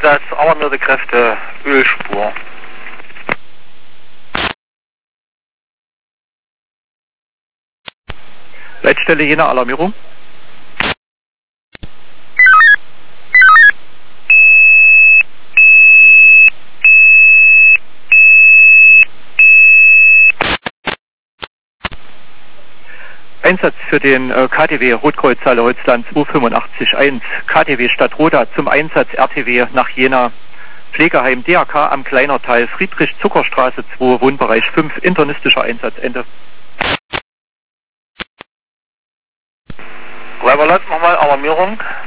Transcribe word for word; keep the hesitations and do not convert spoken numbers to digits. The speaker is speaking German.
Einsatz, alarmierte Kräfte, Ölspur. Leitstelle Jena, Alarmierung. Einsatz für den äh, K T W Rotkreuzhalle Holzland zwei fünf acht eins, K T W Stadtroda zum Einsatz R T W nach Jena, Pflegeheim D R K am Kleinertal, Friedrich-Zuckerstraße zwei, Wohnbereich fünf, internistischer Einsatz, Ende. Räuberland nochmal, Alarmierung.